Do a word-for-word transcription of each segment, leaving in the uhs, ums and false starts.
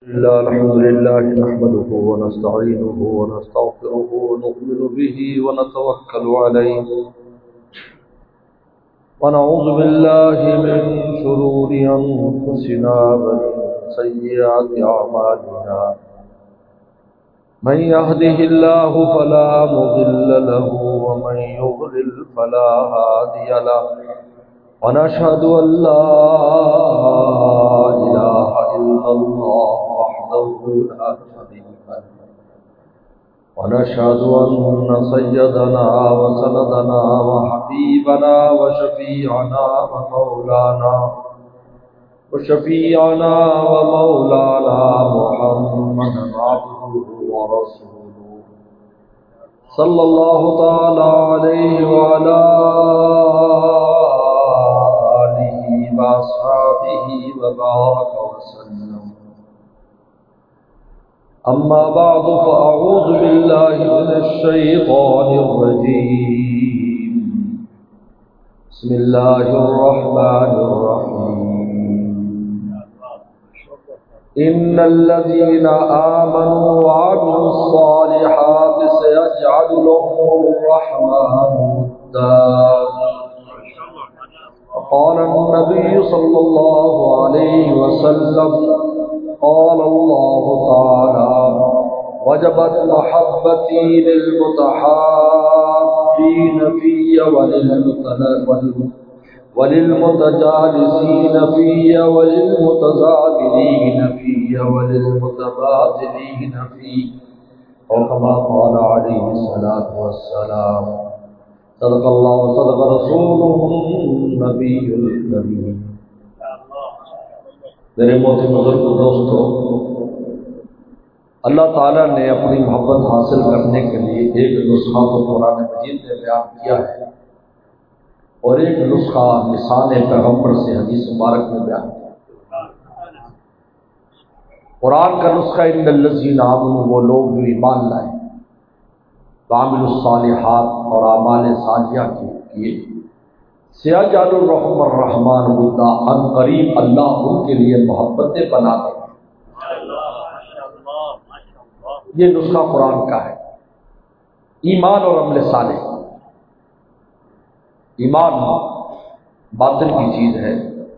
الله الحمد لله نحمده ونستعينه ونستغفره ونؤمن به ونتوكل عليه ونعوذ بالله من شرور أنفسنا ومن سيئات أعمالنا من يهده الله فلا مضل له ومن يضلل فلا هادي له ونشهد أن لا إله إلا الله وحده لا شريك له ونشهد أن سيدنا وسندنا وحبيبنا وشفيعنا ومولانا وشفيعنا ومولانا محمدا عبده ورسوله صلى الله تعالى عليه وعلى وأصحابه وبارك وسلم. أما بعد فأعوذ بالله من الشيطان الرجيم. بسم الله الرحمن الرحيم. إن الذين آمنوا وعملوا الصالحات سيجعل لهم الرحمن ودا. قال النبي صلى الله عليه وسلم قال الله تعالى وجبت محبتي للمتحابين في وللمتجالسين في وللمتزاورين في وللمتبادلين في أو كما قال عليه الصلاة والسلام. صدق اللہ و صدق رسولہ النبی الکریم. میرے محترم بزرگ دوستو، اللہ تعالیٰ نے اپنی محبت حاصل کرنے کے لیے ایک نسخہ کو قرآن مجید میں بیان کیا ہے اور ایک نسخہ لسان پیغمبر سے حدیث مبارک میں بیان کیا. قرآن کا نسخہ ان الذین آمنوا، وہ لوگ جو ایمان لائے، عامل الصالحات اور اعمال صالحہ کیے، سیجعل لهم الرحمن ودا، ان قریب اللہ ان کے لیے محبتیں بنا دے گا. یہ نسخہ قرآن کا ہے. ایمان اور عمل صالح. ایمان باطن کی چیز ہے،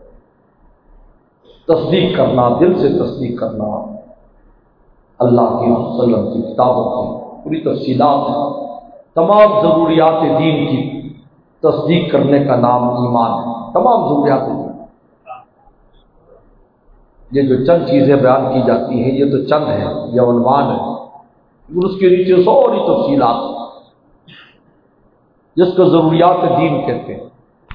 تصدیق کرنا، دل سے تصدیق کرنا، اللہ کی وسلم کی کتابوں کی پوری تفصیلات ہیں. تمام ضروریات دین کی تصدیق کرنے کا نام ایمان ہے. تمام ضروریات دین. یہ جو چند چیزیں بیان کی جاتی ہیں یہ تو چند ہے، یہ عنوان ہے. اس کے نیچے ساری تفصیلات جس کو ضروریات دین کہتے ہیں.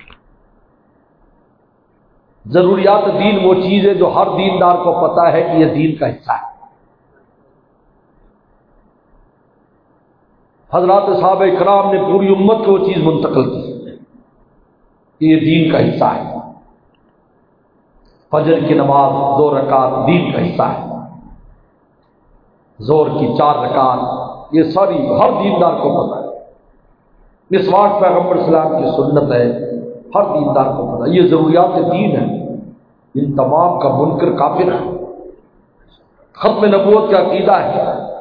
ضروریات دین وہ چیز ہے جو ہر دیندار کو پتہ ہے کہ یہ دین کا حصہ ہے. حضرات صحابہ کرام نے پوری امت کو وہ چیز منتقل کی کہ یہ دین کا حصہ ہے. فجر کی نماز دو رکعت دین کا حصہ ہے. ظہر کی چار رکعت، یہ ساری ہر دیندار کو پتہ ہے. مسواک پیغمبر اسلام کی سنت ہے، ہر دیندار کو پتہ ہے. یہ ضروریات دین ہے. ان تمام کا منکر کافر ہے. ختم نبوت کا عقیدہ ہے.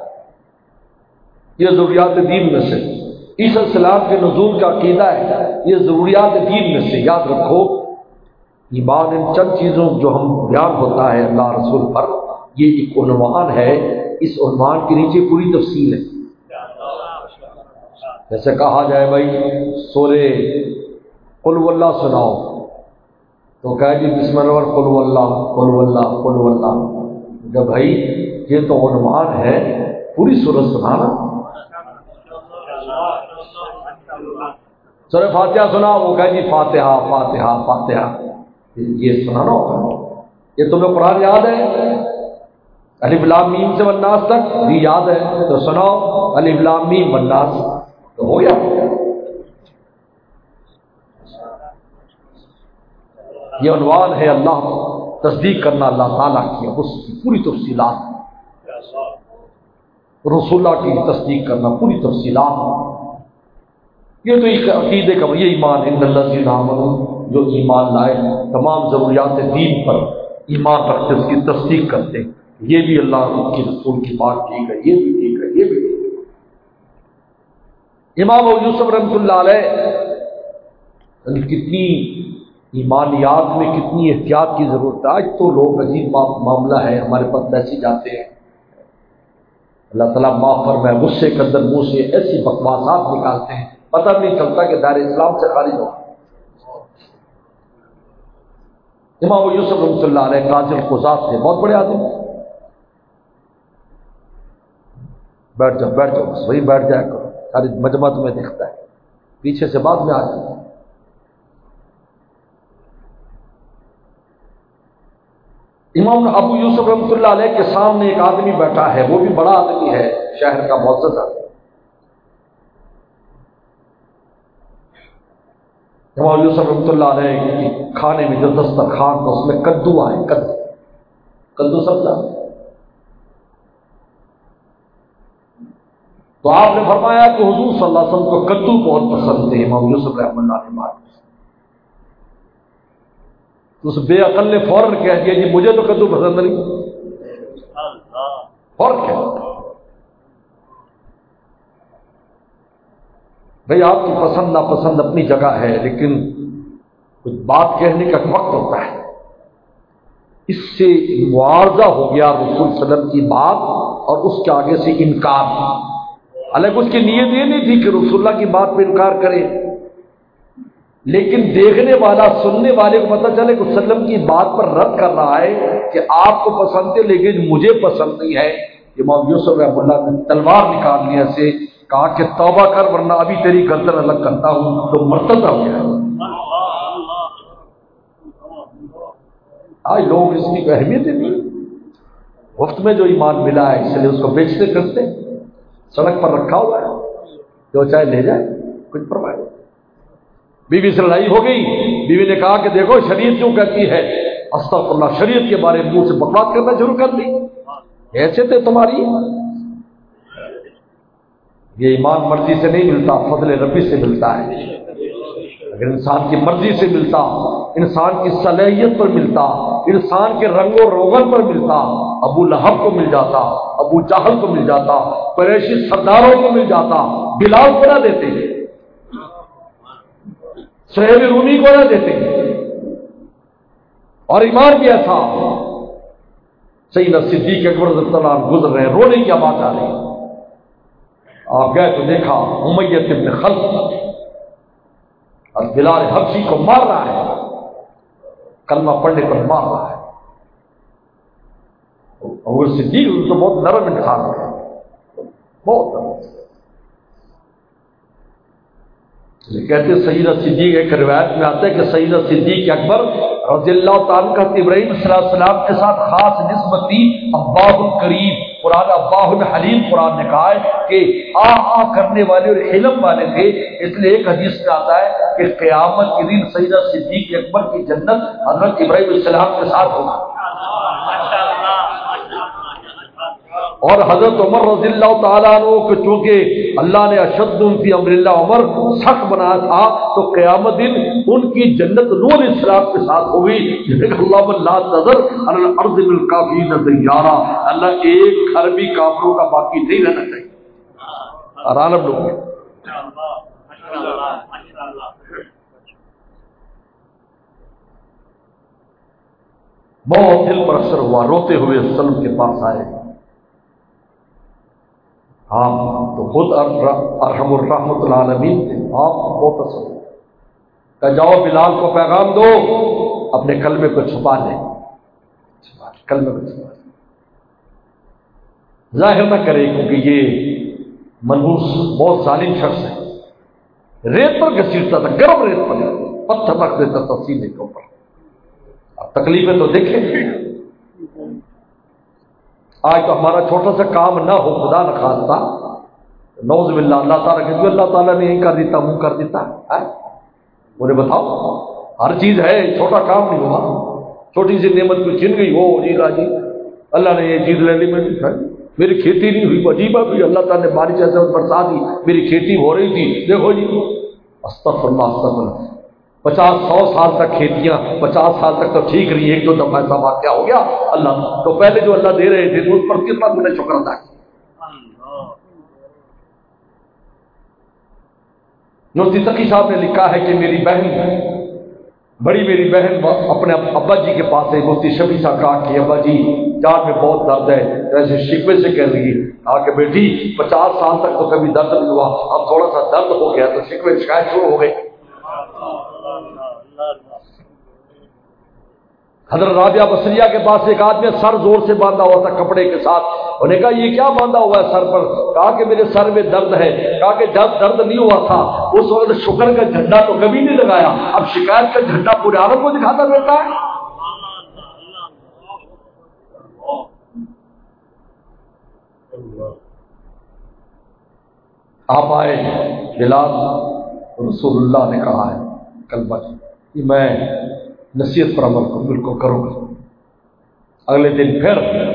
یہ ضروریات دین میں سے. عیسی علیہ السلام کے نزول کا عقیدہ ہے. یہ ضروریات دین میں سے. یاد رکھو، ایمان ان چند چیزوں جو ہم بیان ہوتا ہے اللہ رسول پر، یہ ایک عنوان ہے. اس عنوان کے نیچے پوری تفصیل ہے. جیسے کہا جائے بھائی سورہ قل واللہ سناؤ، تو کہا جی بسم اللہ قل واللہ قل واللہ قل واللہ. کہ بھائی یہ تو عنوان ہے، پوری سورت سنانا. سورہ فاتحہ سنا، وہ کہا جی فاتحہ فاتحہ فاتحہ، یہ سنانا ہوگا. یہ تمہیں قرآن یاد ہے؟ الف لام میم سے والناس تک بھی یاد ہے تو سناؤ الف لام میم والناس، تو ہو گیا. یہ عنوان ہے اللہ تصدیق کرنا اللہ تعالیٰ کی، اس کی پوری تفصیلات. رسول اللہ کی تصدیق کرنا پوری تفصیلات. یہ تو ایک عقیدے کا یہ ایمان. ان الذین آمنوا، جو ایمان لائے تمام ضروریات دین پر ایمان رکھتے اس کی تصدیق کرتے یہ بھی اللہ کی رسول کی بات ٹھیک ہے، یہ بھی ٹھیک ہے، یہ بھی ٹھیک ہے۔ امام ابو یوسف رحمۃ اللہ علیہ کتنی ایمانیات میں کتنی احتیاط کی ضرورت ہے۔ آج تو لوگ عجیب معاملہ ہے، ہمارے پاس میسج آتے ہیں، اللہ تعالیٰ معاف فرمائے، غصے کے اندر منہ سے ایسی بکواسات نکالتے ہیں، پتہ نہیں چلتا کہ دار اسلام سے خارج ہو۔ امام ابو یوسف رحمۃ اللہ علیہ قاضی القضات تھے، بہت بڑے آدمی۔ بیٹھ جاؤ بیٹھ جاؤ بس وہی بیٹھ جایا کرو، ساری مجمع تمہیں دکھتا ہے، پیچھے سے بعد میں آ جاؤ۔ امام ابو یوسف رحمۃ اللہ علیہ کے سامنے ایک آدمی بیٹھا ہے، وہ بھی بڑا آدمی ہے، شہر کا معزز آدمی۔ امام یوسف رحمۃ اللہ علیہ کی کھانے میں جو دسترخوان تھا اس میں کدو آئے، کدو کدو سبزہ، تو آپ نے فرمایا کہ حضور صلی اللہ علیہ وسلم کو کدو بہت پسند تھے۔ امام یوسف رحمۃ اللہ علیہ بات تو اس بے عقل نے فوراً کہہ دیا جی مجھے تو کدو پسند نہیں، فوراً کیا بھئی آپ کی پسند ناپسند اپنی جگہ ہے، لیکن کچھ بات کہنے کا وقت ہوتا ہے۔ اس سے معارضہ ہو گیا رسول صلی اللہ علیہ وسلم کی بات اور اس کے آگے سے انکار، حالانکہ اس کی نیت یہ نہیں تھی کہ رسول اللہ کی بات پہ انکار کرے، لیکن دیکھنے والا سننے والے کو پتہ چلے کہ وسلم کی بات پر رد کر رہا ہے کہ آپ کو پسند ہے لیکن مجھے پسند نہیں ہے۔ امام یوسف رحمۃ اللہ نے تلوار نکال لیا سے کہا کہ توبہ کر ورنہ ابھی تیری گردن الگ کرتا ہوں، تو مرتد ہو گیا۔ آج لوگ اس کی اہمیت ہی نہیں، وقت میں جو ایمان ملا ہے اس لیے اس کو بیچتے کرتے، سڑک پر رکھا ہوا ہے، جو چاہے لے جائے، کچھ پرواہ نہیں۔ بیوی سے لڑائی ہو گئی، بیوی نے کہا کہ دیکھو شریعت کیوں کہتی ہے، استغفر اللہ، شریعت کے بارے میں منہ سے بکواس کرنا شروع کر دی، ایسے تھے تمہاری۔ یہ ایمان مرضی سے نہیں ملتا، فضل ربی سے ملتا ہے۔ اگر انسان کی مرضی سے ملتا، انسان کی صلاحیت پر ملتا، انسان کے رنگ و روغن پر ملتا، ابو لہب کو مل جاتا، ابو جہل کو مل جاتا، قریشی سرداروں کو مل جاتا، بلال کو نہ دیتے، سہیب رومی کو نہ دیتے۔ اور ایمان بھی ایسا، سیدنا صدیق اکبر رضی اللہ عنہ گزر رہے ہیں، رونے کی آواز آ رہی، آپ گئے تو دیکھا امیہ بن خلف اور بلال حبشی کو مار رہا ہے، کلمہ پڑھنے پر مار رہا ہے۔ اور صدیق تو بہت نرم انسان ہے، بہت نرم۔ کہتے ہیں سیدنا صدیق، ایک روایت میں آتا ہے کہ سیدنا صدیق اکبر رضی اللہ تعالیٰ کا ابراہیم صلی اللہ علیہ وسلم کے ساتھ خاص نسبت تھی، اباہ الکریم، قرآن اباہ الحلیم، قرآن نے کہا ہے کہ آ آ کرنے والے اور حلم والے تھے، اس لیے ایک حدیث میں آتا ہے کہ قیامت کے دن سیدنا صدیق اکبر کی جنت حضرت ابراہیم علیہ السلام کے ساتھ ہوگی، اور حضرت عمر رضی اللہ تعالیٰ عنہ کو چونکہ اللہ نے اشد فی امر اللہ عمر سخت بنایا تھا، تو قیامت دن ان کی جنت نوح علیہ السلام کے ساتھ ہوگی۔ اللہ لا تذر علی الارض بالکافرین دیارا، اللہ ایک گھر بھی کافروں کا باقی نہیں رہنا چاہیے۔ عالم لوگ بہت دل پر اثر ہوا، روتے ہوئے وسلم کے پاس آئے، آپ تو خود ارحم الرحمۃ العالمین تھے، آپ بہت اثر ہوا، کہ جاؤ بلال کو پیغام دو اپنے کلمے کو چھپا لیں، کلمے کو چھپا لیں، ظاہر نہ کرے، کیونکہ یہ منحوس بہت ظالم شخص ہے، ریت پر گھسیٹتا تھا، گرم ریت پر پتھر رکھ دیتا تھا سینے کے اوپر۔ اب تکلیفیں تو دیکھیں گے، آج تو ہمارا چھوٹا سا کام نہ ہو، خدا نہ خواستہ، نعوذ باللہ، اللہ تعالیٰ کہ اللہ تعالیٰ نے یہی کر دیتا، منہ کر دیتا ہے، انہیں بتاؤ ہر چیز ہے، چھوٹا کام نہیں ہوا، چھوٹی سی نعمت کو چھن گئی، ہو جی راجی اللہ نے یہ چیز لے لی، میں میری کھیتی نہیں ہوئی، عجیب ہے، اللہ تعالیٰ نے بارش ایسے برسا دی، میری کھیتی ہو رہی تھی، دیکھو جی، استغفر اللہ استغفر اللہ۔ پچاس سو سال تک کھیتیاں پچاس سال تک تو ٹھیک رہی، ایک دو دفعہ ایسا واقعہ ہو گیا اللہ تو پہلے جو اللہ دے رہے تھے تو اس پر کتنا تم نے شکر ادا کیا۔ مفتی تقی صاحب نے لکھا ہے کہ میری بہن بڑی میری بہن اپنے ابا جی کے پاس ہے، مفتی شفیع صاحب کہا کہ ابا جی جان میں بہت درد ہے، ایسے شکوے سے کہہ لگی کہا کہ بیٹی پچاس سال تک تو کبھی درد نہیں ہوا، اب تھوڑا سا درد ہو گیا تو شکوے شکایت شروع ہو گئی۔ حضرت رابعہ بصریہ کے پاس ایک آدمی سر زور سے باندھا ہوا تھا کپڑے کے ساتھ، انہوں نے کہا یہ کیا باندھا ہوا ہے سر پر؟ کہا کہ میرے سر میں درد ہے۔ کہا کہ جب درد نہیں ہوا تھا اس وقت شکر کا جھنڈا تو کبھی نہیں لگایا، اب شکایت کا جھنڈا پورے عالم کو دکھاتا رہتا ہے۔ آپ آئے بلال، رسول اللہ نے کہا ہے کلمہ کہ میں نصیحت پر عمل کو بالکل کروں گا۔ اگلے دن پھر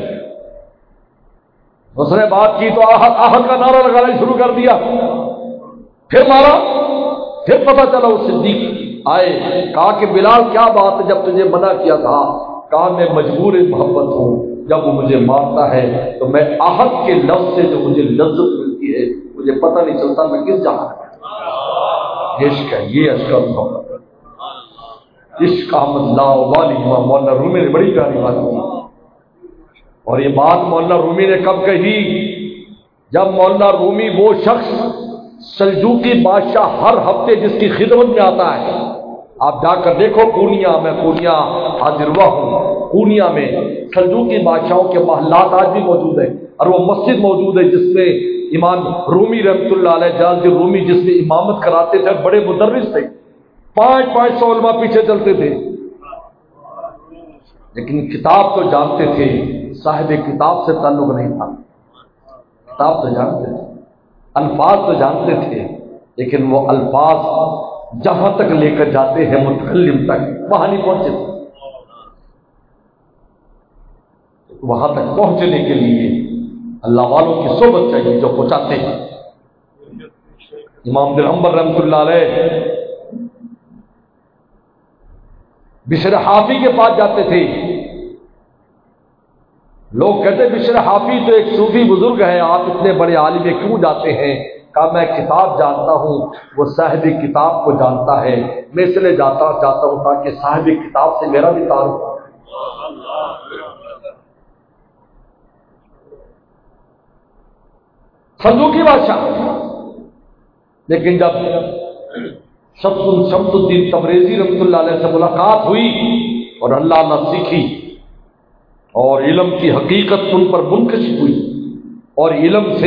اس نے بات کی تو آہد آہد کا نعرہ لگانا شروع کر دیا، پھر مارا، پھر پتہ چلا وہ صدیق آئے، کہا کہ بلال کیا بات ہے جب تجھے منع کیا تھا؟ کہا میں مجبور محبت ہوں، جب وہ مجھے مارتا ہے تو میں آہد کے لفظ سے جو مجھے لذت ملتی ہے مجھے پتہ نہیں چلتا میں کس جہاں میں۔ عشق ہے یہ، عشق کا محبت، عشق احمد لا والی مولانا رومی نے بڑی پیاری بات کی، اور یہ بات مولانا رومی نے کب کہی؟ جب مولانا رومی وہ شخص سلجوقی بادشاہ ہر ہفتے جس کی خدمت میں آتا ہے، آپ جا کر دیکھو پورنیا میں، پورنیا حاضر ہوا ہوں، پورنیا میں سلجوقی بادشاہوں کے محلات آج بھی موجود ہیں، اور وہ مسجد موجود ہے جس میں امام رومی رحمۃ اللہ علیہ جلال الدین رومی جس میں امامت کراتے تھے، بڑے مدرس تھے، پانچ پانچ سو علماء پیچھے چلتے تھے، لیکن کتاب تو جانتے تھے، صاحب کتاب سے تعلق نہیں تھا۔ کتاب تو جانتے تھے، الفاظ تو جانتے تھے، لیکن وہ الفاظ جہاں تک لے کر جاتے ہیں متکلم تک وہاں نہیں پہنچے تھے۔ وہاں تک پہنچنے کے لیے اللہ والوں کی صحبت چاہیے جو پہنچاتے ہیں۔ امام بن حنبل رحمۃ اللہ علیہ بشر حافی کے پاس جاتے تھے، لوگ کہتے بشر حافی تو ایک صوفی بزرگ ہے، آپ اتنے بڑے عالم کیوں جاتے ہیں؟ کہا میں کتاب جانتا ہوں، وہ صاحب کتاب کو جانتا ہے، میں اس لیے جاتا جاتا ہوں تاکہ صاحب کتاب سے میرا بھی تعلق ہو۔ سلجوقی بادشاہ، لیکن جب شمس شمس الدین تبریزی رحمۃ اللہ علیہ سے ملاقات ہوئی اور اللہ نے سیکھی اور علم کی حقیقت ان پر منکشف ہوئی اور علم سے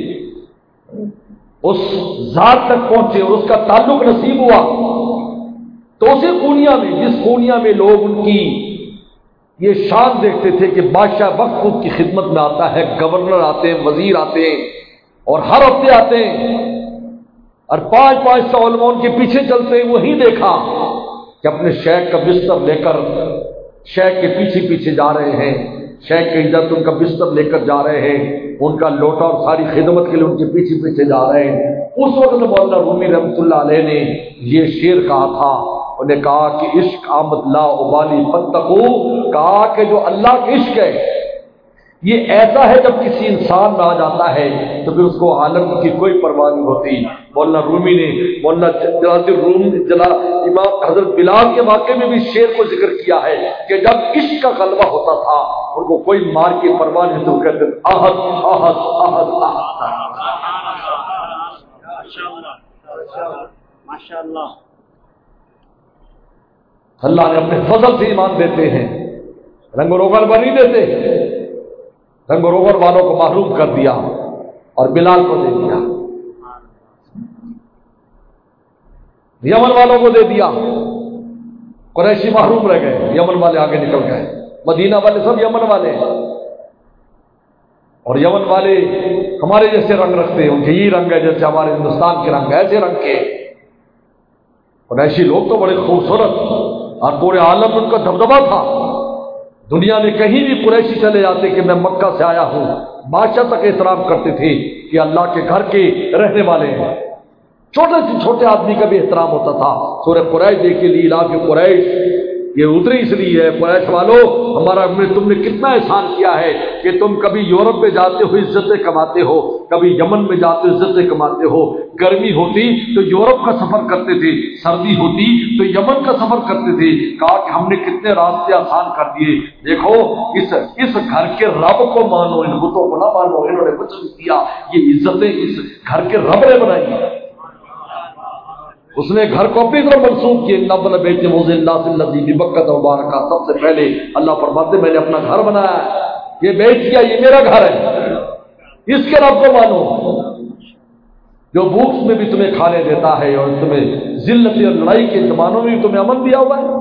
اس ذات تک پہنچے اور اس کا تعلق نصیب ہوا، تو اسی خونیا میں جس خونیا میں لوگ ان کی یہ شان دیکھتے تھے کہ بادشاہ وقت اس کی خدمت میں آتا ہے، گورنر آتے ہیں، وزیر آتے ہیں اور ہر ہفتے آتے ہیں اور پانچ پانچ سو علماء ان کے پیچھے چلتے ہیں، وہی دیکھا کہ اپنے شیخ کا بستر لے کر شیخ کے پیچھے پیچھے جا رہے ہیں، شیخ کے عزت ان کا بستر لے کر جا رہے ہیں، ان کا لوٹا اور ساری خدمت کے لیے ان کے پیچھے پیچھے جا رہے ہیں۔ اس وقت مولانا رومی رحمۃ اللہ علیہ نے یہ شعر کہا تھا، انہوں نے کہا کہ عشق آمد لا ابالی فتقو، کہا کہ جو اللہ کا عشق ہے یہ ایسا ہے جب کسی انسان میں آ جاتا ہے تو پھر اس کو عالم کی کوئی پرواہ نہیں ہوتی۔ مولانا رومی نے مولانا جلال روم جلا امام حضرت بلال کے واقعے میں بھی شعر کو ذکر کیا ہے کہ جب عشق کا غلبہ ہوتا تھا ان کو کوئی مار کی پرواہ نہیں، تو کہتے احد احد احد احد۔ ماشاءاللہ، اللہ نے اپنے فضل سے ایمان دیتے ہیں، رنگ و روغن نہیں دیتے، رنگ و روغن والوں کو محروم کر دیا اور بلال کو دے دیا، یمن والوں کو دے دیا، قریشی محروم رہ گئے، یمن والے آگے نکل گئے، مدینہ والے سب یمن والے ہیں، اور یمن والے ہمارے جیسے رنگ رکھتے ہیں، ان کے یہ رنگ ہے جیسے ہمارے ہندوستان کے رنگ، ایسے رنگ کے قریشی لوگ تو بڑے خوبصورت اور پورے عالم میں ان کا دبدبہ تھا، دنیا میں کہیں بھی قریشی چلے جاتے کہ میں مکہ سے آیا ہوں، بادشاہ تک احترام کرتے تھے کہ اللہ کے گھر کے رہنے والے ہیں، چھوٹے سے چھوٹے آدمی کا بھی احترام ہوتا تھا. سورہ قریش دیکھیے، لیلاف قریش، یہ اتری اس لیے ہے، قریش والو ہمارا تم نے کتنا احسان کیا ہے کہ تم کبھی یورپ میں جاتے ہو عزتیں کماتے ہو، کبھی یمن میں جاتے ہو عزتیں کماتے ہو. گرمی ہوتی تو یورپ کا سفر کرتے تھے، سردی ہوتی تو یمن کا سفر کرتے تھے. کہا کہ ہم نے کتنے راستے آسان کر دیے. دیکھو اس اس گھر کے رب کو مانو، ان بتوں کو نہ مانو. انہوں نے کچھ نہیں کیا، یہ عزتیں اس گھر کے رب نے بنائی ہیں. اس نے گھر کو اپنی طرف منسوخ کیے. نبل بیت موز اللہ صلی اللہ علیہ وسلم مبارکہ، سب سے پہلے اللہ فرماتے میں نے اپنا گھر بنایا ہے، یہ بیچ کیا، یہ میرا گھر ہے، اس کے رب کو مانو جو بھوک میں بھی تمہیں کھانے دیتا ہے اور تمہیں ذلت اور لڑائی کے زمانوں میں بھی تمہیں امن دیا ہوا ہے.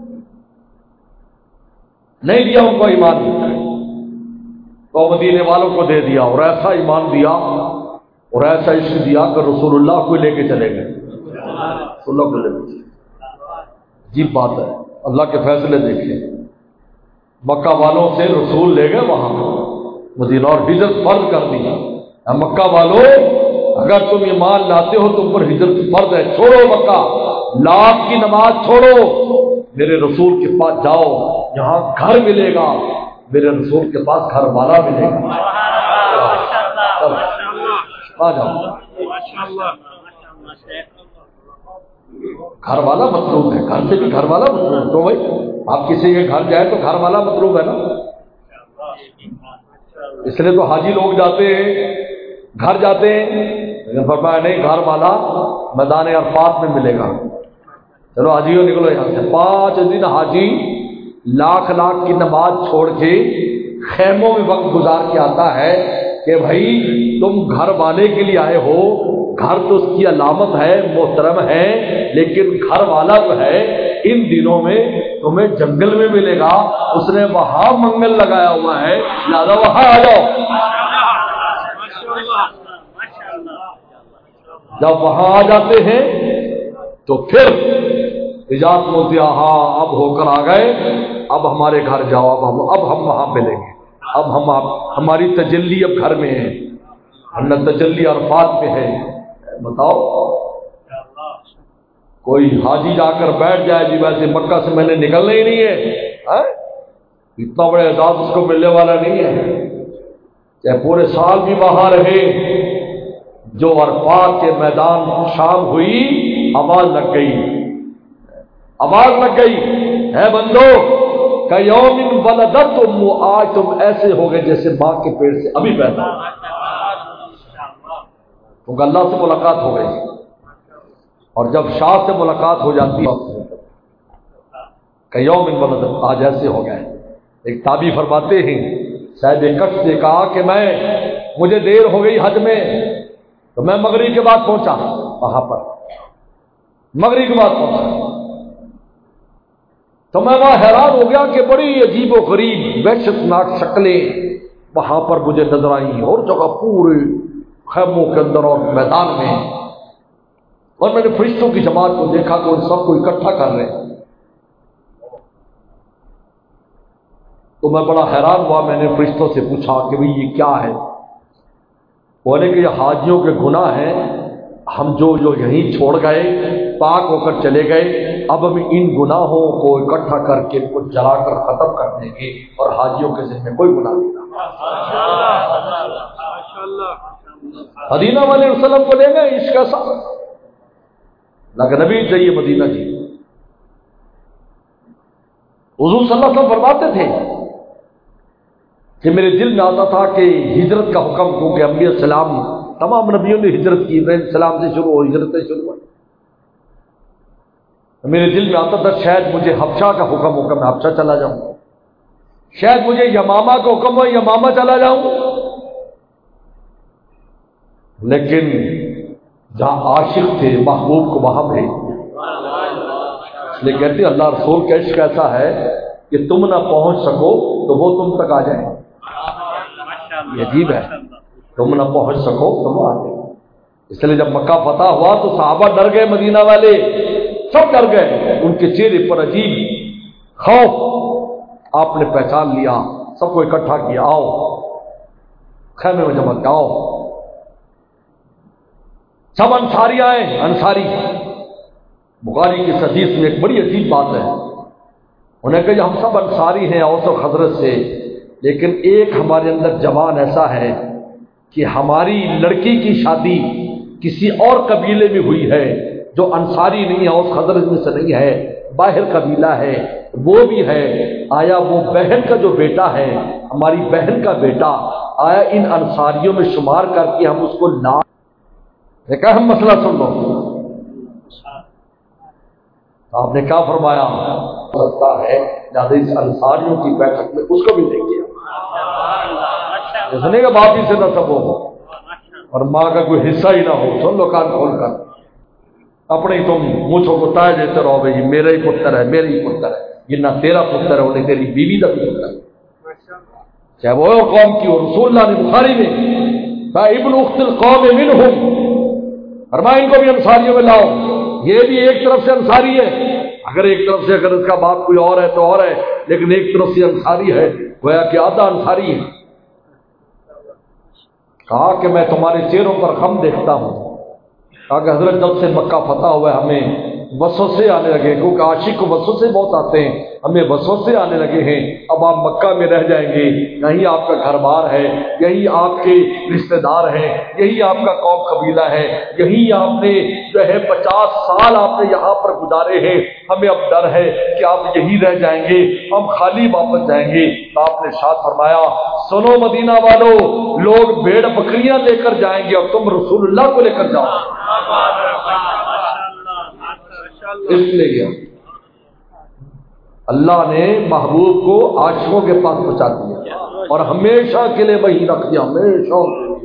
نہیں دیا ان کو ایمان تو مدینے والوں کو دے دیا، اور ایسا ایمان دیا اور ایسا عشق دیا کہ رسول اللہ کو لے کے چلے گئے. اللہ کو لے کے عجیب بات ہے. اللہ کے فیصلے دیکھیں. مکہ والوں سے رسول لے گئے وہاں مدینہ اور ہجرت فرض کر دی. مکہ والوں اگر تم ایمان لاتے ہو تم پر ہجرت فرض ہے، چھوڑو مکہ، لاکھ کی نماز چھوڑو، میرے رسول کے پاس جاؤ، یہاں گھر ملے گا، میرے رسول کے پاس گھر والا ملے گا. آ جاؤ. گھر والا مطلوب ہے، گھر سے بھی گھر والا مطلوب ہے. تو بھائی آپ کسی کے گھر جائیں تو گھر والا مطلوب ہے نا. اس لیے تو حاجی لوگ جاتے ہیں، گھر جاتے ہیں، لیکن فرمایا نہیں، گھر والا میدان عرفات میں ملے گا. چلو حاجیوں نکلو یہاں سے. پانچ دن حاجی لاکھ لاکھ کی نماز چھوڑ کے خیموں میں وقت گزار کے آتا ہے کہ بھائی تم گھر والے کے لیے آئے ہو، گھر تو اس کی علامت ہے، محترم ہے، لیکن گھر والا جو ہے ان دنوں میں تمہیں جنگل میں ملے گا. اس نے وہاں منگل لگایا ہوا ہے، لہذا وہاں آ جاؤ. جب وہاں آ جاتے ہیں تو پھر اجازت ملتی، ہاں اب ہو کر آ گئے، اب ہمارے گھر جاؤ، اب ہم اب ہم وہاں ملیں گے، اب ہم ہماری تجلی اب گھر میں ہے، ہم تجلی عرفات میں ہے. بتاؤ کوئی حاجی جا کر بیٹھ جائے جی ویسے مکہ سے میں نے نکلنا ہی نہیں ہے، اتنا بڑے اعزاز اس کو ملنے والا نہیں ہے. چاہے پورے سال بھی وہاں رہے. جو عرفات کے میدان شام ہوئی آواز لگ گئی، آواز لگ گئی ہے بندو کیوم ولدت ام، آج تم ایسے ہو گئے جیسے ماں کے پیٹ سے ابھی پیدا ہو. کیونکہ اللہ سے ملاقات ہو گئی، اور جب شاہ سے ملاقات ہو جاتی ہے کیوم ولدت، آج ایسے ہو گئے. ایک تابعی فرماتے ہیں صاحب کش نے کہا کہ میں مجھے دیر ہو گئی حج میں، تو میں مغرب کے بعد پہنچا وہاں پر، مغرب کے بعد پہنچا تو میں وہاں حیران ہو گیا کہ بڑی عجیب و غریب وحشتناک شکلیں وہاں پر مجھے نظر آئیں، اور جگہ پورے خیموں کے اندر اور میدان میں. اور میں نے فرشتوں کی جماعت کو دیکھا کہ ان سب کو اکٹھا کر رہے ہیں. تو میں بڑا حیران ہوا. میں نے فرشتوں سے پوچھا کہ بھئی یہ کیا ہے؟ بولے کہ یہ حاجیوں کے گناہ ہیں، ہم جو جو یہیں چھوڑ گئے پاک ہو کر چلے گئے، اب ہم ان گناہوں کو اکٹھا کر کے ان کو جلا کر ختم کر دیں گے، اور حاجیوں کے ذمہ کوئی گناہ نہیں رہا. مدینہ والے وسلم کو لے گئے عشق ایسا لیکن نبی چاہیے مدینہ جی. حضور صلی اللہ علیہ وسلم فرماتے تھے کہ میرے دل میں آتا تھا کہ ہجرت کا حکم، کیونکہ انبیاء السلام تمام نبیوں نے ہجرت کی، ابراہیم السلام سے شروع ہو ہجرت سے شروع ہوئی. میرے دل میں آتا تھا شاید مجھے حبشہ کا حکم ہو کہ میں حبشہ چلا جاؤں، شاید مجھے یمامہ کا حکم ہو یمامہ چلا جاؤں. لیکن جہاں عاشق تھے محبوب کو وہاں بھیج دیا. اس لیے کہتے ہیں اللہ رسول کا عشق ایسا ہے کہ تم نہ پہنچ سکو تو وہ تم تک آ جائیں. یہ عجیب ہے، تم نہ پہنچ سکو تم آ جائیں. اس لیے جب مکہ فتح ہوا تو صحابہ ڈر گئے، مدینہ والے سب ڈر گئے، ان کے چہرے پر عجیب خوف. آپ نے پہچان لیا، سب کو اکٹھا کیا، آؤ خیمے میں جمع کیا، آؤ. سب انصاری آئے. انصاری بخاری کی حدیث میں ایک بڑی عجیب بات ہے. انہیں کہا ہم سب انصاری ہیں اوس و خزرج سے، لیکن ایک ہمارے اندر جوان ایسا ہے کہ ہماری لڑکی کی شادی کسی اور قبیلے میں ہوئی ہے جو انصاری نہیں ہے، اوس خزرج میں سے نہیں ہے، باہر قبیلہ ہے، وہ بھی ہے. آیا وہ بہن کا جو بیٹا ہے، ہماری بہن کا بیٹا، آیا ان انصاریوں میں شمار کر کے ہم اس کو نہ دیکھا. ہم مسئلہ سن لو. آپ نے کیا فرمایا؟ سکتا ہے لہٰذا اس انصاریوں کی بیٹھک میں اس کو بھی دیکھیے. سنے گا باپ ہی سے نہ سب ہو اور ماں کا کوئی حصہ ہی نہ ہو. سن لو کان کھول کر. اپنے ہی تم مجھوں کو تائے دیتے رہو بھائی میرا ہی پتر ہے، میرا ہی پتر ہے. یہ نہ تیرا پتر ہے، انہیں تیری بیوی کا بھی پتر ہے، چاہے وہ قوم کی ہو. رسول اللہ نے بخاری میں ابن اخت القوم منہم فرمایا ان کو بھی انصاریوں میں لاؤ. یہ بھی ایک طرف سے انصاری ہے. اگر ایک طرف سے اگر اس کا باپ کوئی اور ہے تو اور ہے، لیکن ایک طرف سے انصاری ہے، گویا کہ آدھا انصاری ہے. کہا کہ میں تمہارے چہروں پر غم دیکھتا ہوں. کہا کہ حضرت جب سے مکہ فتح ہوا ہے ہمیں وسوسے آنے لگے، کیونکہ عاشق کو وسوسے بہت آتے ہیں، ہمیں وسوسے آنے لگے ہیں. اب آپ مکہ میں رہ جائیں گے، یہی آپ کا گھر بار ہے، یہی آپ کے رشتہ دار ہیں، یہی آپ کا قوم قبیلہ ہے، یہی آپ نے جو ہے پچاس سال آپ نے یہاں پر گزارے ہیں. ہمیں اب ڈر ہے کہ آپ یہی رہ جائیں گے، ہم خالی واپس جائیں گے. تو آپ نے ارشاد فرمایا سنو مدینہ والو، لوگ بھیڑ بکریاں لے کر جائیں گے اور تم رسول اللہ کو لے کر جاؤ. اس لیے گیا اللہ نے محبوب کو عاشقوں کے پاس پہنچا دیا اور ہمیشہ کے لیے وہی رکھ دیا، ہمیشہ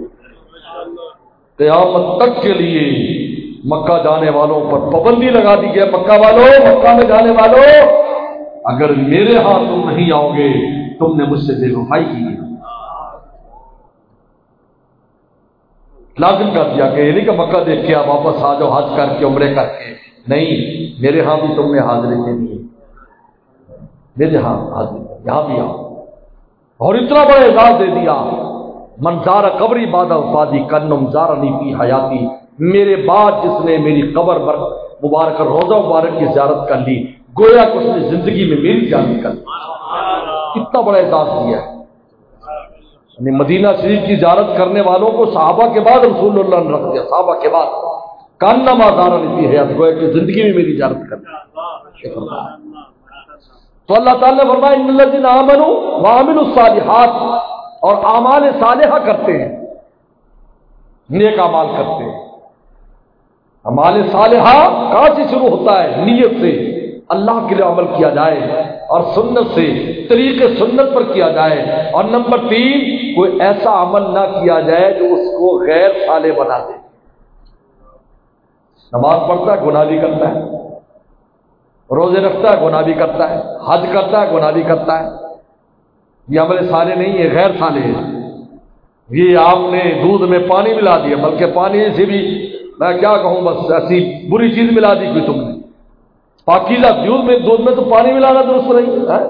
قیامت تک کے لیے. مکہ جانے والوں پر پابندی لگا دی گئی، مکہ والوں، مکہ میں جانے والوں، اگر میرے ہاں تم نہیں آؤ گے تم نے مجھ سے بے وفائی کی ہے. لازم کر دیا کہ یہ نہیں کہ مکہ دیکھ کے آپ واپس آ جاؤ حج کر کے عمرے کر کے، نہیں، میرے ہاں بھی تم نے حاضری دینی ہے، میرے ہاں حاضری یہاں بھی آؤ. اور اتنا بڑا اعزاز دے دیا، منظار قبری بادہ وفادی کنم زارنی فی حیاتی، میرے بعد جس نے میری قبر پر مبارک روزہ مبارک کی زیارت کر لی گویا کہ اس نے زندگی میں میری زیارت کر لی. اتنا بڑا اعزاز دیا ہے. یعنی مدینہ شریف کی زیارت کرنے والوں کو صحابہ کے بعد رسول اللہ نے رکھ دیا، صحابہ کے بعد کانم زارنی فی حیاتی، گویا کہ زندگی میں میری زیارت کر لی. تو اللہ تعالیٰ نے فرمایا ان الذین آمنوا وعملوا الصالحات، اور اعمال صالحہ کرتے ہیں، نیک اعمال کرتے ہیں. اعمال صالحہ کہاں سے شروع ہوتا ہے؟ نیت سے، اللہ کے لیے عمل کیا جائے، اور سنت سے، طریقے سنت پر کیا جائے. اور نمبر تین، کوئی ایسا عمل نہ کیا جائے جو اس کو غیر صالح بنا دے. نماز پڑھتا ہے گناہ بھی کرتا ہے، روزے رکھتا ہے گناہ بھی کرتا ہے، حج کرتا ہے گناہ بھی کرتا ہے. یہ عمل صالح نہیں ہے، غیر صالح ہے. یہ آپ نے دودھ میں پانی ملا دیا، بلکہ پانی سے بھی میں کیا کہوں، بس ایسی بری چیز ملا دی کوئی تم نے. پاکیزہ دودھ میں دودھ میں تو پانی ملانا درست نہیں ہے.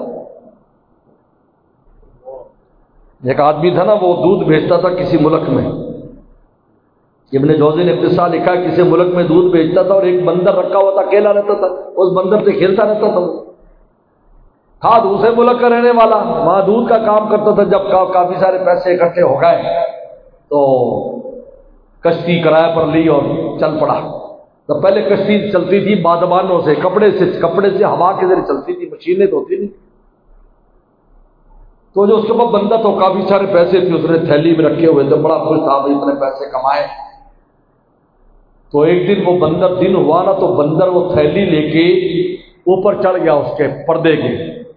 ایک آدمی تھا نا، وہ دودھ بھیجتا تھا کسی ملک میں. ابن جوزی نے اقتصاد لکھا ہے کسی ملک میں دودھ بیچتا تھا اور ایک بندر رکھا ہوا تھا، اکیلا رہتا تھا، اس بندر سے کھیلتا رہتا تھا. تھا دوسرے ملک کا رہنے والا، وہاں دودھ کا کام کرتا تھا. جب کافی سارے پیسے اکٹھے ہو گئے تو کشتی کرایہ پر لی اور چل پڑا. تو پہلے کشتی چلتی تھی بادبانوں سے، کپڑے سے کپڑے سے ہوا کے ذریعے چلتی تھی، مشینیں تو ہوتی نہیں. تو جو اس کے پاس بندہ تو کافی سارے پیسے تھے، اس نے تھیلی میں رکھے ہوئے تھے، بڑا خوش تھا بھائی اتنے پیسے کمائے. تو ایک دن وہ بندر دن ہوا نا، تو بندر وہ تھیلی لے کے اوپر چڑھ گیا اس کے پردے کے،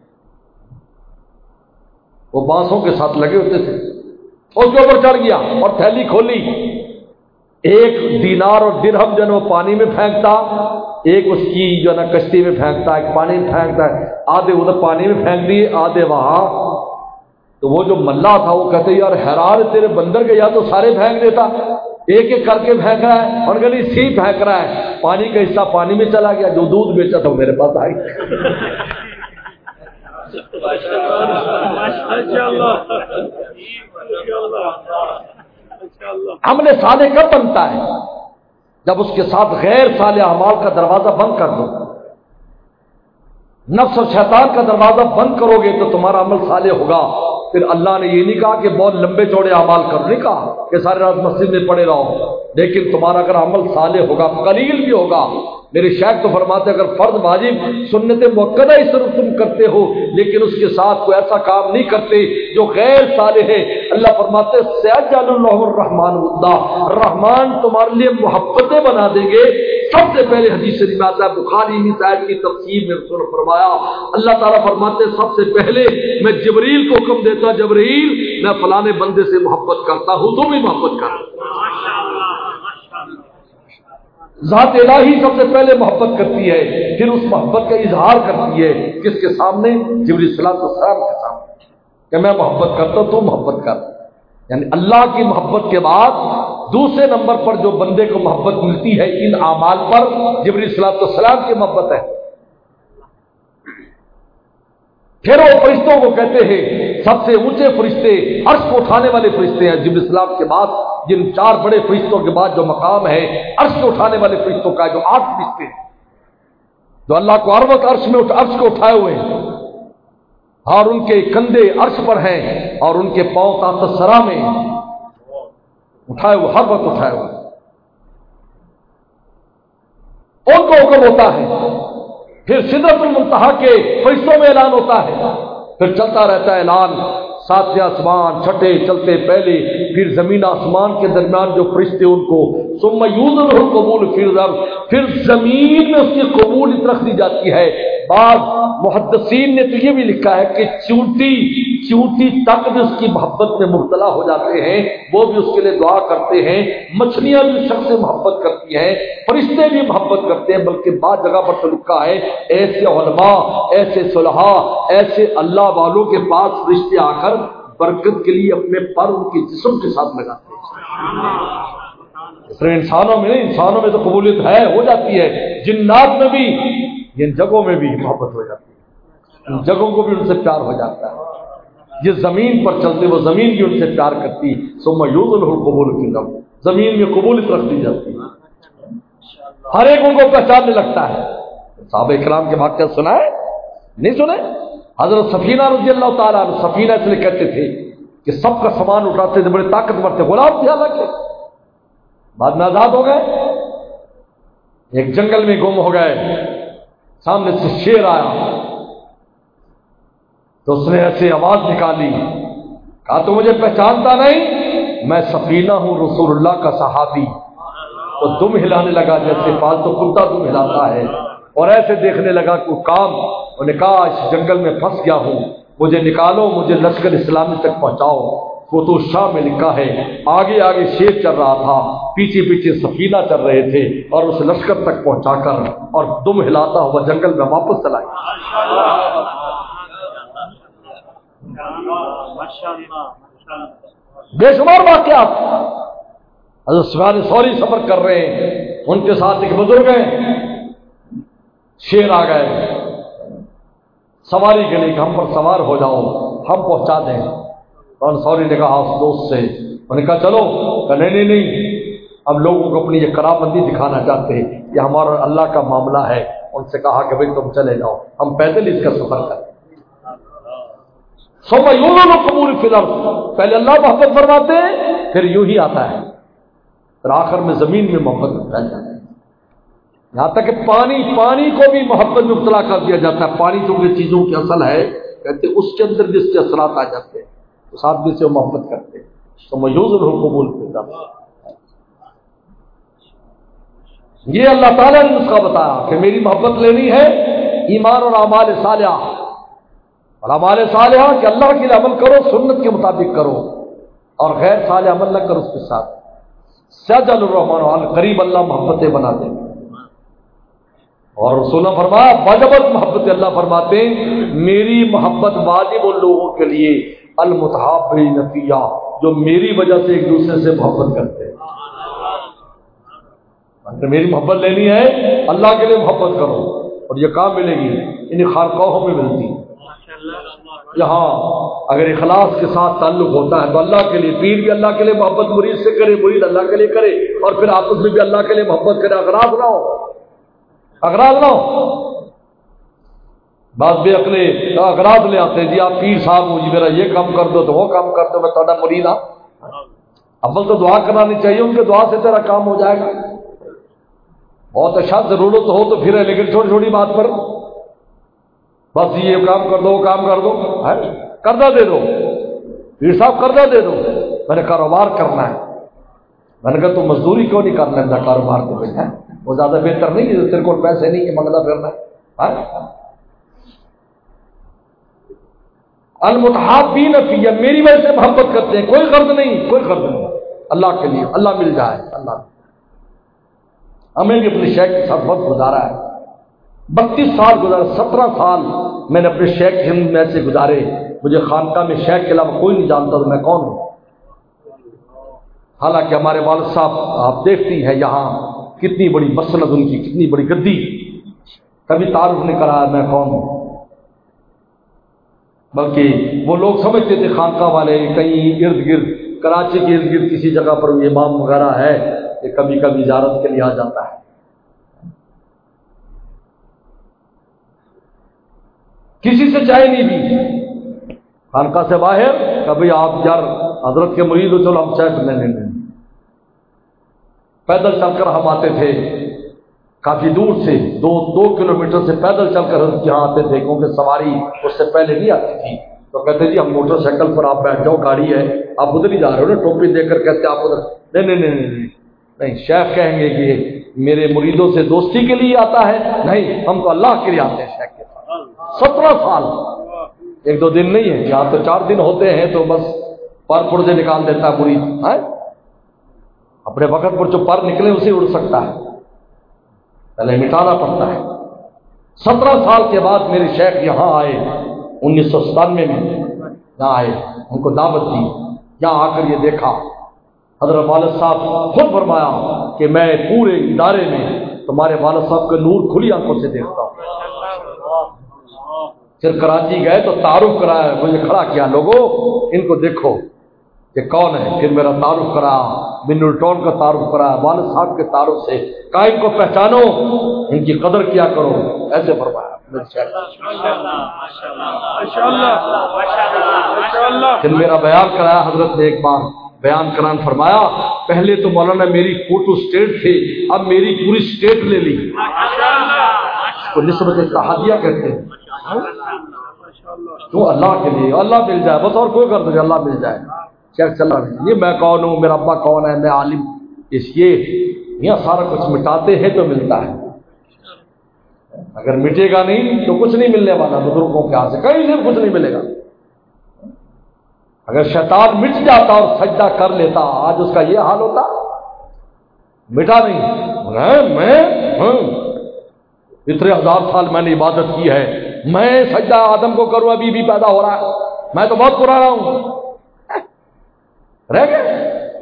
وہ بانسوں کے ساتھ لگے ہوتے تھے، اس کے اوپر چڑھ گیا اور تھیلی کھولی. ایک دینار اور درہم جو ہے وہ پانی میں پھینکتا، ایک اس کی جو ہے نا کشتی میں پھینکتا، ایک پانی میں پھینکتا ہے. آدھے ادھر پانی میں پھینک دیے، آدھے وہاں. تو وہ جو ملا تھا وہ کہتے یار حیران تیرے بندر کے، یا تو سارے پھینک دیتا، ایک ایک کر کے پھینک رہا ہے. اور کہ سی پھینک رہا ہے، پانی کا حصہ پانی میں چلا گیا، جو دودھ بیچا تھا میرے پاس آئی. عمل صالح کب بنتا ہے؟ جب اس کے ساتھ غیر صالح اعمال کا دروازہ بند کر دو، نفس اور شیطان کا دروازہ بند کرو گے تو تمہارا عمل صالح ہوگا۔ پھر اللہ نے یہ نہیں کہا کہ بہت لمبے چوڑے اعمال کرو، نہیں کہا کہ ساری رات مسجد میں پڑے رہو، لیکن تمہارا اگر عمل صالح ہوگا، قلیل بھی ہوگا۔ میرے شیخ تو فرماتے ہیں اگر فرض واجب سنت مؤکدہ اس طرح تم کرتے ہو لیکن اس کے ساتھ کوئی ایسا کام نہیں کرتے جو غیر صالح ہے، اللہ فرماتے ہیں سیجعل اللہ الرحمن ودا، رحمان تمہارے لیے محبتیں بنا دیں گے۔ سب سے پہلے حدیث شریف میں آتا ہے، بخاری میں صاحب کی تفسیر میں رسول نے فرمایا، اللہ تعالیٰ فرماتے ہیں سب سے پہلے میں جبریل کو حکم دیتا، جبریل میں فلانے بندے سے محبت کرتا ہوں، تم بھی محبت کر۔ ذات الہی سب سے پہلے محبت کرتی ہے، پھر اس محبت کا اظہار کرتی ہے کس کے سامنے؟ جبریل صلی اللہ علیہ وسلم کے سامنے، کہ میں محبت کرتا ہوں تو محبت کر۔ یعنی اللہ کی محبت کے بعد دوسرے نمبر پر جو بندے کو محبت ملتی ہے ان اعمال پر جبریل صلی اللہ علیہ وسلم کی محبت ہے۔ پھر وہ فرشتوں کو کہتے ہیں سب سے اونچے فرشتے عرش کو اٹھانے والے فرشتے ہیں، جبریل صلی اللہ علیہ وسلم کے بعد جن چار بڑے فرشتوں کے بعد جو مقام ہے عرش کو اٹھانے والے فرشتوں کا، جو آٹھ فرشتے ہیں جو اللہ کو ہر وقت عرش میں عرش کو اٹھائے ہوئے ہیں اور ان کے کندھے عرش پر ہیں اور ان کے پاؤں تحت سرا میں اٹھائے ہوئے، ہر وقت اٹھائے ہوئے، ان کو حکم ہوتا ہے۔ پھر سدرۃ المنتہا کے فرشتوں میں اعلان ہوتا ہے، پھر چلتا رہتا ہے اعلان، ساتویں آسمان چھٹے چلتے پہلے، پھر زمین آسمان کے درمیان جو فرشتے ان کو ثم یوزن القبول فی الارض، پھر زمین میں اس کی قبولیت رکھ دی جاتی ہے۔ بعض محدثین نے تو یہ بھی لکھا ہے کہ چونٹی چونٹی تک بھی اس کی محبت میں مبتلا ہو جاتے ہیں، وہ بھی اس کے لیے دعا کرتے ہیں، مچھلیاں بھی اس شخص سے محبت کرتی ہیں، فرشتے بھی محبت کرتے ہیں، بلکہ بعض جگہ پر تو لکھا ہے ایسے علماء، ایسے صلحاء، ایسے اللہ والوں کے پاس فرشتے آ کر برکت کے لیے اپنے پر ان کے جسم کے ساتھ لگاتے ہیں۔ صرف انسانوں میں نہیں، انسانوں میں تو قبولیت ہے، ہو جاتی ہے، جنات میں بھی، ان جگہوں میں بھی محبت ہو جاتی ہے، ان جگہوں کو بھی ان سے پیار ہو جاتا ہے۔ جس زمین پر چلتے وہ زمین بھی ان سے پیار کرتی، ثم یوزن القبول فی الارض، زمین میں قبولیت رکھ دی جاتی ہے، ہر ایک ان کو پہچاننے لگتا ہے۔ صحابہ کرام کے واقعہ سنا ہے؟ نہیں سنے؟ حضرت سفینہ رضی اللہ تعالیٰ عنہ، سفینہ اس لیے کہتے تھے کہ سب کا سامان اٹھاتے تھے، بڑے طاقتور تھے، غلام تھے حالانکہ، بعد میں آزاد ہو گئے، ایک جنگل میں گم ہو گئے، سامنے سے شیر آیا تو اس نے ایسے آواز نکالی، کہا تو مجھے پہچانتا نہیں؟ میں سفینہ ہوں، رسول اللہ کا صحابی۔ تو دم ہلانے لگا جیسے پالتو کتا دم ہلاتا ہے، اور ایسے دیکھنے لگا کہ کام، انہوں نے کہا اس جنگل میں پھنس گیا ہوں، مجھے نکالو، مجھے لشکر اسلامی تک پہنچاؤ۔ فتوح شاہ میں لکھا ہے آگے آگے شیر چل رہا تھا، پیچھے پیچھے سفینہ چل رہے تھے، اور اس لشکر تک پہنچا کر اور دم ہلاتا ہوا جنگل میں واپس چلا گیا۔ بے شمار واقعات، حضرت سفیان ثوری سفر کر رہے ہیں، ان کے ساتھ ایک بزرگ ہیں، شیر آ گئے سواری کے لیے کہ ہم پر سوار ہو جاؤ، ہم پہنچا دیں۔ اور ثوری نے کہا اس دوست سے، انہوں نے کہا چلو، کہ نہیں نہیں نہیں، ہم لوگوں کو اپنی یہ کرامندی دکھانا چاہتے ہیں، یہ ہمارا اللہ کا معاملہ ہے۔ ان سے کہا کہ بھئی تم چلے جاؤ، ہم پیدل اس کا سفر کریں۔ ثم یوزن القبول فی الارض، پہلے اللہ محبت فرماتے ہیں، پھر یوں ہی آتا ہے، پھر آخر میں زمین میں محبت رہ جاتا ہے، یہاں تک کہ پانی پانی کو بھی محبت میں مبتلا کر دیا جاتا ہے۔ پانی چونکہ چیزوں کی اصل ہے، کہتے اس کے اندر جس کے اثرات آ جاتے ہیں اس آدمی سے وہ محبت کرتے ہیں۔ ثم یوزن القبول فی الارض، یہ اللہ تعالیٰ نے نسخہ بتایا کہ میری محبت لینی ہے، ایمان اور اعمال صالحہ، اور اعمال صالحہ کہ اللہ کے لیے عمل کرو، سنت کے مطابق کرو، اور غیر صالح عمل نہ کرو اس کے ساتھ۔ سیجعل الرحمن علی قریب، اللہ محبتیں بنا دے، اور رسول نے فرمایا واجبت محبت، اللہ فرماتے ہیں میری محبت واجب ان لوگوں کے لیے المتحابین فیہ، جو میری وجہ سے ایک دوسرے سے محبت کرتے ہیں۔ میری محبت لینی ہے، اللہ کے لیے محبت کرو، اور یہ کہاں ملے گی؟ انہیں خانقاہوں میں ملتی ہے۔ یہاں اگر اخلاص کے ساتھ تعلق ہوتا ہے تو اللہ کے لیے، پیر بھی اللہ کے لیے محبت مرید سے کرے، مرید اللہ کے لیے کرے، اور پھر آپس میں بھی اللہ کے لیے محبت کرے، اغراض نہ ہو، اغراض نہ ہو۔ بعض بے عقلے اغراض لے آتے ہیں، جی آپ پیر صاحب ہو، جی میرا یہ کام کر دو تو وہ کام کر دو، میں تھوڑا مرید ہوں۔ اول تو دعا کرانی چاہیے، ان کے دعا سے تیرا کام ہو جائے گا۔ بہت اچھا ضرورت ہو تو پھر ہے، لیکن چھوٹی چھوٹی بات پر بس یہ کام کر دو وہ کام کر دو، قرضہ دے دو، پیر صاحب قرضہ دے دو، میں نے کاروبار کرنا ہے۔ میں نے کہا تو مزدوری کیوں نہیں کر لینا کاروبار کو؟ بیٹھا وہ زیادہ بہتر نہیں ہے؟ تیرے کو پیسے نہیں کہ منگنا پھرنا ہے۔ المتحابین فی، میری وجہ سے محبت کرتے ہیں، کوئی غرض نہیں، کوئی غرض نہیں، اللہ کے لیے، اللہ مل جائے۔ اللہ ہمیں بھی اپنے شیخ کے ساتھ وقت گزارا ہے، بتیس سال گزارا، سترہ سال میں نے اپنے شیخ ہند میں سے گزارے۔ مجھے خانقاہ میں شیخ کے علاوہ کوئی نہیں جانتا تو میں کون ہوں۔ حالانکہ ہمارے والد صاحب آپ دیکھتی ہیں یہاں کتنی بڑی مسند ان کی، کتنی بڑی گدی، کبھی تعارف نہیں کرایا میں کون ہوں۔ بلکہ وہ لوگ سمجھتے تھے خانقاہ والے کہیں ارد گرد، کراچی کے ارد گرد کسی جگہ پر امام وغیرہ ہے کہ کبھی کبھی زیارت کے لیے آ جاتا ہے۔ کسی سے چائے نہیں بھی، خانقاہ سے باہر کبھی آپ یار حضرت کے مرید ہو چلو ہم چائے پینے لیں گے۔ پیدل چل کر ہم آتے تھے کافی دور سے، دو دو کلومیٹر سے پیدل چل کر حضرت یہاں آتے تھے، کیونکہ سواری اس سے پہلے نہیں آتی تھی۔ تو کہتے جی ہم موٹر سائیکل پر آپ بیٹھ جاؤ، گاڑی ہے، آپ ادھر ہی جا رہے ہو نا، ٹوپی دے کر کہتے آپ ادھر، نہیں نہیں نہیں نہیں نہیں، شیخ کہیں گے کہ میرے مریدوں سے دوستی کے لیے آتا ہے، نہیں ہم تو اللہ کے لیے آتے ہیں شیخ کے ساتھ۔ سترہ سال، ایک دو دن نہیں ہے، یہاں تو چار دن ہوتے ہیں تو بس پر پرزے نکال دیتا ہے مرید، ہے اپنے وقت پر جو پر نکلے اسے اڑ سکتا ہے، پہلے مٹانا پڑتا ہے۔ سترہ سال کے بعد میرے شیخ یہاں آئے، انیس سو ستانوے میں یہاں آئے، ان کو دعوت دی، یہاں آ کر یہ دیکھا حضرت والد صاحب خود فرمایا کہ میں پورے ادارے میں تمہارے والد صاحب کے نور کھلی آنکھوں سے دیکھتا ہوں۔ پھر کراچی گئے تو تعارف کرایا، مجھے کھڑا کیا، لوگوں ان کو دیکھو یہ کون ہے، پھر میرا تعارف کرا، بن ٹون کا تعارف کرا، والد صاحب کے تعارف سے کہا ان کو پہچانو، ان کی قدر کیا کرو، ایسے فرمایا۔ پھر میرا بیان کرایا حضرت نے، ایک بار بیان کران فرمایا پہلے تو مولانا میری فوٹو اسٹیٹ تھے، اب میری پوری اسٹیٹ لے لی، اس کو نسبت اتحادیہ کہتے ہیں۔ تو اللہ کے لیے، اللہ مل جائے بس، اور کوئی کر دے، اللہ مل جائے۔ شیخ چلا یہ میں کون ہوں، میرا ابا کون ہے، میں عالم، اس یہ یہ سارا کچھ مٹاتے ہیں تو ملتا ہے، اگر مٹے گا نہیں تو کچھ نہیں ملنے والا۔ بزرگوں کے ہاتھ سے کہیں سے کچھ نہیں ملے گا۔ اگر شیطان مٹ جاتا اور سجدہ کر لیتا، آج اس کا یہ حال ہوتا، مٹا نہیں، میں اتنے ہزار سال میں نے عبادت کی ہے، میں سجدہ آدم کو کروں، ابھی بھی پیدا ہو رہا ہے، میں تو بہت پرانا ہوں، رہ گئے۔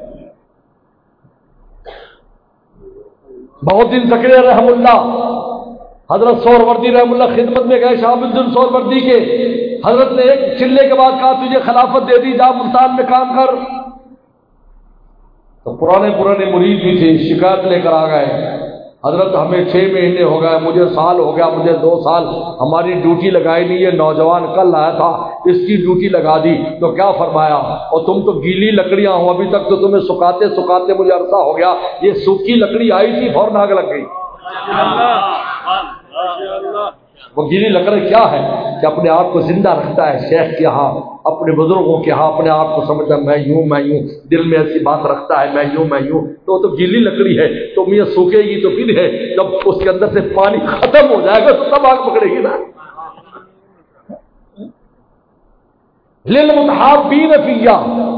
بہت دن زکریا رحم اللہ، حضرت سہروردی رحم اللہ خدمت میں گئے شہاب الدین سہروردی کے، حضرت نے ایک چلے کے بعد کہا تجھے خلافت دے دی، جا ملتان میں کام کر۔ تو پرانے پرانے مرید بھی تھے، شکایت لے کر آ گئے، حضرت ہمیں چھ مہینے ہو گئے، مجھے سال ہو گیا، مجھے دو سال، ہماری ڈیوٹی لگائی نہیں، یہ نوجوان کل آیا تھا اس کی ڈیوٹی لگا دی۔ تو کیا فرمایا، اور تم تو گیلی لکڑیاں ہو، ابھی تک تو تمہیں سکھاتے سکھاتے مجھے عرصہ ہو گیا، یہ سوکھی لکڑی آئی تھی فوراً آگ لگ گئی۔ وہ گیلی لکڑی کیا ہے کہ اپنے آپ کو زندہ رکھتا ہے، شیخ کے ہاں، اپنے بزرگوں کے ہاں اپنے آپ کو سمجھتا میں یوں میں یوں، دل میں ایسی بات رکھتا ہے میں یوں میں یوں، تو وہ تو گیلی لکڑی ہے، تو یہ سوکھے گی تو پھر ہے، جب اس کے اندر سے پانی ختم ہو جائے گا تو تب آگ پکڑے گی نا۔ للمتحابین فیہ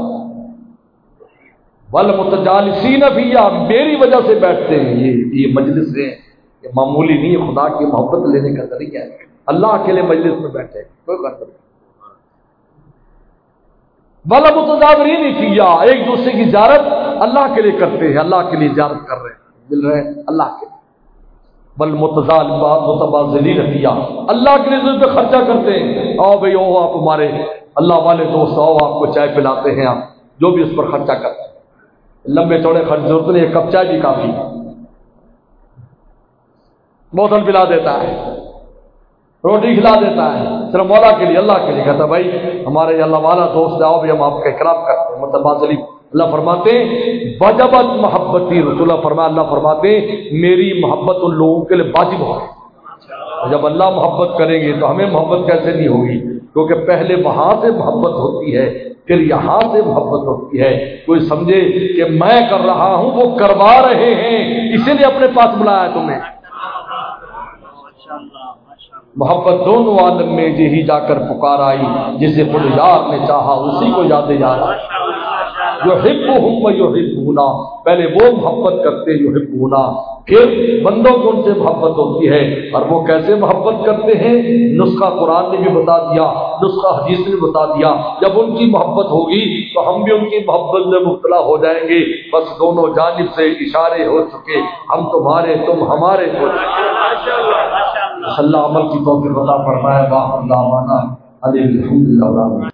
والمتجالسین فیہ، میری وجہ سے بیٹھتے ہیں، یہ یہ مجلس ہے، یہ معمولی نہیں، خدا کی محبت لینے کا طریقہ ہے، اللہ کے لیے مجلس میں بیٹھے کوئی غرض نہیں۔ والمتزاورین فیہ، ایک دوسرے کی زیارت اللہ کے لیے کرتے ہیں، اللہ کے لیے زیارت کر رہے ہیں، مل رہے ہیں اللہ کے لیے۔ بل متضالبات متبادلین فیہ، اللہ کے لیے پہ خرچہ کرتے ہیں. آؤ بھائی او آپ ہمارے اللہ والے دوست، آؤ آپ کو چائے پلاتے ہیں، آپ جو بھی اس پر خرچہ کرتے ہیں. لمبے چوڑے خرچ ضرورت نہیں، ایک کپ چائے بھی کافی، بوتل پلا دیتا ہے، روٹی کھلا دیتا ہے، صرف مولا کے لیے، اللہ کے لیے. کہتا بھائی ہمارے اللہ والا دوست آؤ بھی ہم آپ کا اکرام کرتے ہیں. متبادلی اللہ فرماتے ہیں وجبت محبتی، رسول اللہ فرما اللہ فرماتے ہیں میری محبت ان لوگوں کے لیے واجب ہو. جب اللہ محبت کریں گے تو ہمیں محبت کیسے نہیں ہوگی؟ کیونکہ پہلے وہاں سے محبت ہوتی ہے، پھر یہاں سے محبت ہوتی ہے. کوئی سمجھے کہ میں کر رہا ہوں، وہ کروا رہے ہیں، اسی لیے اپنے پاس بلایا تمہیں. محبت دونوں عالم میں یہی جا کر پکار آئی، جسے خود یار نے چاہا اسی کو یاد یار. یحبہم ویحبونا، پہلے وہ محبت کرتے یحبونا، پھر بندوں کو ان سے محبت ہوتی ہے. اور وہ کیسے محبت کرتے ہیں؟ نسخہ قرآن نے بھی بتا دیا، نسخہ حدیث نے بھی بتا دیا. جب ان کی محبت ہوگی تو ہم بھی ان کی محبت میں مبتلا ہو جائیں گے. بس دونوں جانب سے اشارے ہو چکے، ہم تمہارے تم ہمارے ہو چکے. اللہ عمل کی توفیق عطا فرمائے گا. اللہ علیہ الحمد للہ.